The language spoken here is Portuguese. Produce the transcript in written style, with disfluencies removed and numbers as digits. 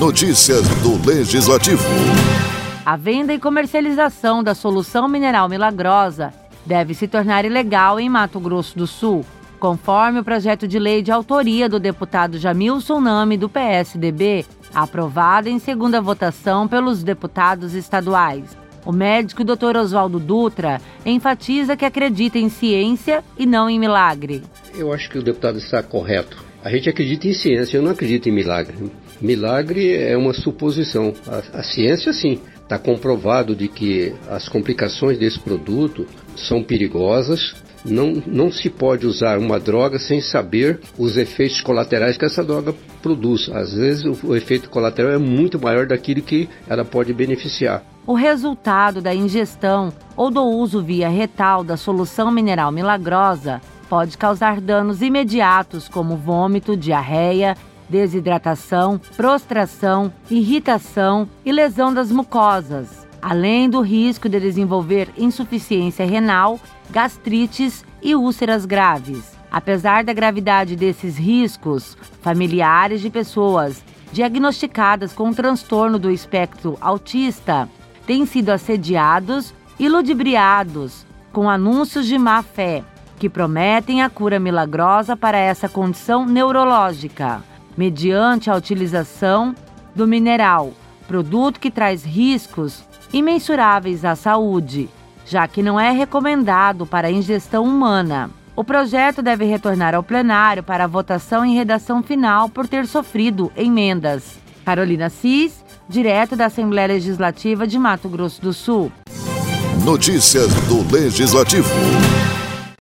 Notícias do Legislativo. A venda e comercialização da solução mineral milagrosa deve se tornar ilegal em Mato Grosso do Sul, conforme o projeto de lei de autoria do deputado Jamilson Nami, do PSDB, aprovado em segunda votação pelos deputados estaduais. O médico Dr. Oswaldo Dutra enfatiza que acredita em ciência e não em milagre. Eu acho que o deputado está correto. A gente acredita em ciência, eu não acredito em milagre. Milagre é uma suposição. A ciência, sim, está comprovado de que as complicações desse produto são perigosas. Não se pode usar uma droga sem saber os efeitos colaterais que essa droga produz. Às vezes o efeito colateral é muito maior daquilo que ela pode beneficiar. O resultado da ingestão ou do uso via retal da solução mineral milagrosa pode causar danos imediatos como vômito, diarreia, desidratação, prostração, irritação e lesão das mucosas, além do risco de desenvolver insuficiência renal, gastrites e úlceras graves. Apesar da gravidade desses riscos, familiares de pessoas diagnosticadas com transtorno do espectro autista têm sido assediados e ludibriados com anúncios de má-fé que prometem a cura milagrosa para essa condição neurológica, mediante a utilização do mineral, produto que traz riscos imensuráveis à saúde, já que não é recomendado para a ingestão humana. O projeto deve retornar ao plenário para a votação em redação final por ter sofrido emendas. Carolina Cis, direto da Assembleia Legislativa de Mato Grosso do Sul. Notícias do Legislativo.